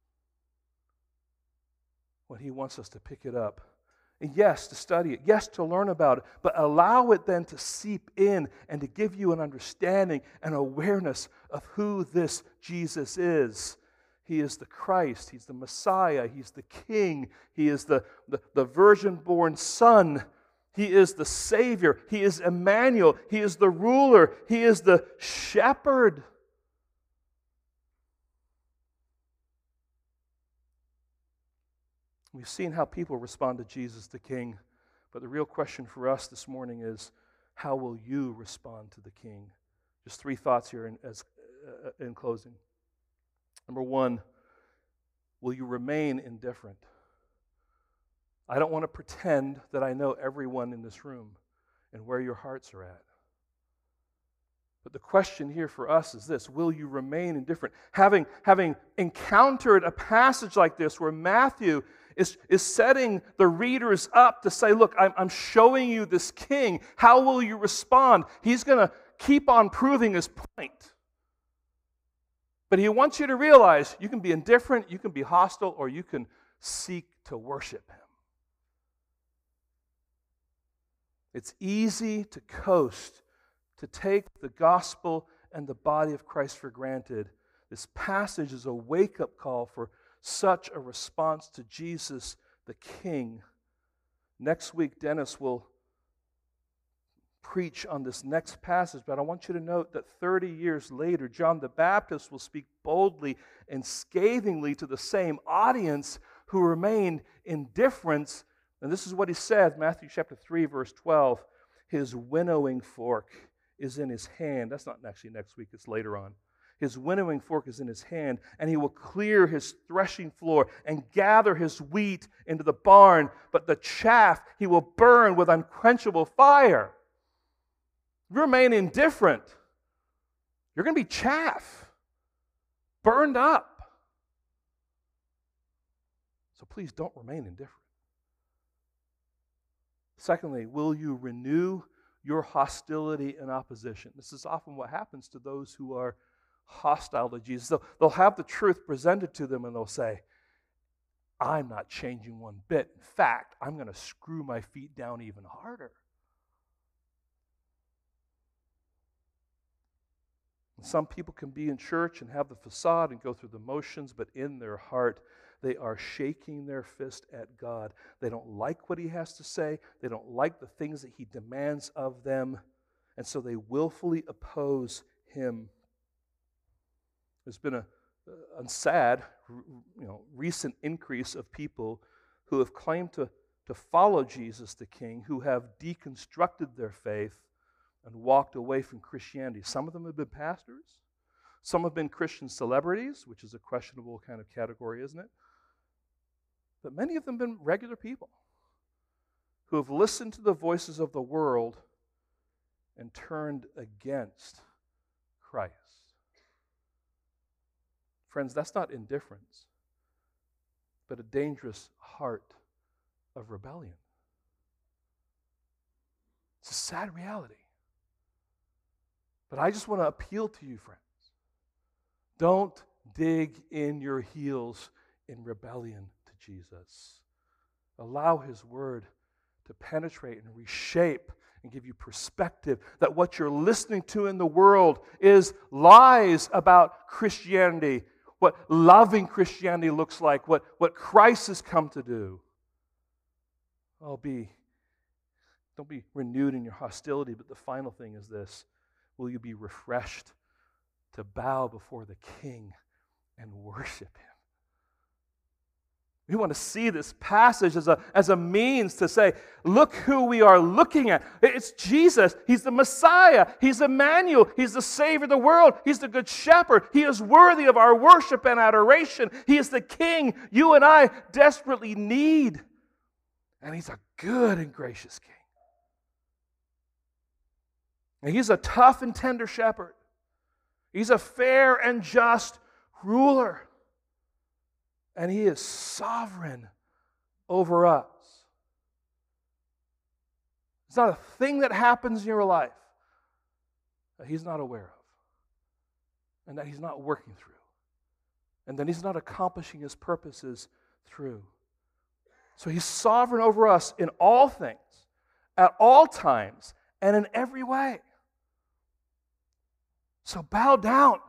When He wants us to pick it up, and yes, to study it, yes, to learn about it, but allow it then to seep in and to give you an understanding and awareness of who this Jesus is. He is the Christ. He's the Messiah. He's the King. He is the, the, the virgin-born Son. He is the Savior. He is Emmanuel. He is the ruler. He is the shepherd. We've seen how people respond to Jesus the King, but the real question for us this morning is, how will you respond to the King? Just three thoughts here in, as, uh, in closing. Number one, will you remain indifferent? I don't want to pretend that I know everyone in this room and where your hearts are at. But the question here for us is this: will you remain indifferent? Having, having encountered a passage like this where Matthew is, is setting the readers up to say, look, I'm, I'm showing you this king. How will you respond? He's going to keep on proving his point. But he wants you to realize you can be indifferent, you can be hostile, or you can seek to worship him. It's easy to coast, to take the gospel and the body of Christ for granted. This passage is a wake-up call for such a response to Jesus, the King. Next week, Dennis will preach on this next passage, but I want you to note that thirty years later, John the Baptist will speak boldly and scathingly to the same audience who remained indifferent. And this is what he said, Matthew chapter three, verse twelve. His winnowing fork is in his hand. That's not actually next week, it's later on. His winnowing fork is in his hand, and he will clear his threshing floor and gather his wheat into the barn, but the chaff he will burn with unquenchable fire. If you remain indifferent, you're going to be chaff, burned up. So please don't remain indifferent. Secondly, will you renew your hostility and opposition? This is often what happens to those who are hostile to Jesus. They'll, they'll have the truth presented to them and they'll say, I'm not changing one bit. In fact, I'm going to screw my feet down even harder. And some people can be in church and have the facade and go through the motions, but in their heart, they are shaking their fist at God. They don't like what he has to say. They don't like the things that he demands of them. And so they willfully oppose him. There's been a, a sad, you know, recent increase of people who have claimed to, to follow Jesus the King, who have deconstructed their faith and walked away from Christianity. Some of them have been pastors. Some have been Christian celebrities, which is a questionable kind of category, isn't it? But many of them have been regular people who have listened to the voices of the world and turned against Christ. Friends, that's not indifference, but a dangerous heart of rebellion. It's a sad reality. But I just want to appeal to you, friends. Don't dig in your heels in rebellion to Jesus. Allow his word to penetrate and reshape and give you perspective that what you're listening to in the world is lies about Christianity, what loving Christianity looks like, what, what Christ has come to do. Oh, be, don't be renewed in your hostility, but the final thing is this. Will you be refreshed to bow before the King and worship him? We want to see this passage as a, as a means to say, look who we are looking at. It's Jesus. He's the Messiah. He's Emmanuel. He's the Savior of the world. He's the Good Shepherd. He is worthy of our worship and adoration. He is the King you and I desperately need. And he's a good and gracious King. And he's a tough and tender shepherd. He's a fair and just ruler. And he is sovereign over us. It's not a thing that happens in your life that he's not aware of, and that he's not working through, and that he's not accomplishing his purposes through. So he's sovereign over us in all things, at all times, and in every way. So bow down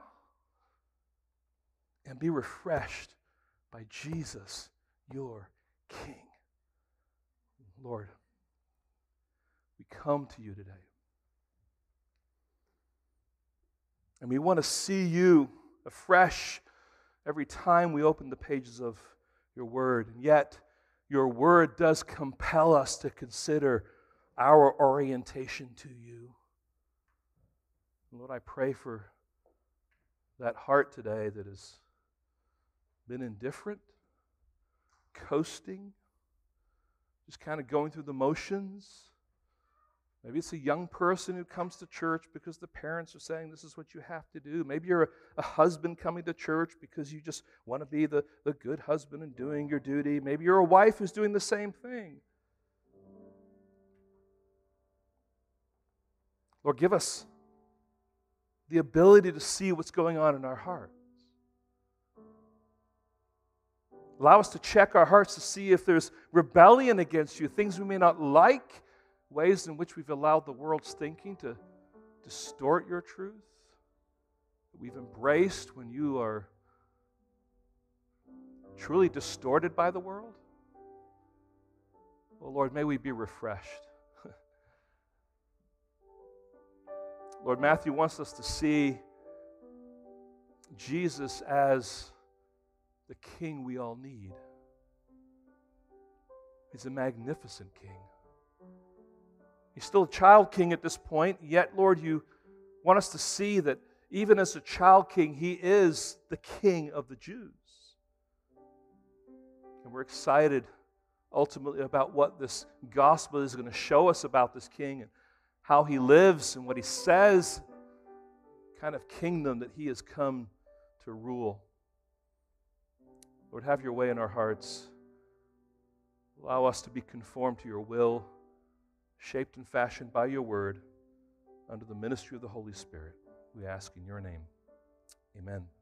and be refreshed by Jesus, your King. Lord, we come to you today. And we want to see you afresh every time we open the pages of your word. And yet, your word does compel us to consider our orientation to you. Lord, I pray for that heart today that has been indifferent, coasting, just kind of going through the motions. Maybe it's a young person who comes to church because the parents are saying this is what you have to do. Maybe you're a, a husband coming to church because you just want to be the, the good husband and doing your duty. Maybe you're a wife who's doing the same thing. Lord, give us the ability to see what's going on in our hearts. Allow us to check our hearts to see if there's rebellion against you, things we may not like, ways in which we've allowed the world's thinking to distort your truth, that we've embraced when you are truly distorted by the world. Oh Lord, may we be refreshed. Lord, Matthew wants us to see Jesus as the King we all need. He's a magnificent King. He's still a child king at this point, yet, Lord, you want us to see that even as a child king, he is the King of the Jews. And we're excited ultimately about what this gospel is going to show us about this king and how he lives and what he says, kind of kingdom that he has come to rule. Lord, have your way in our hearts. Allow us to be conformed to your will, shaped and fashioned by your word, under the ministry of the Holy Spirit. We ask in your name. Amen.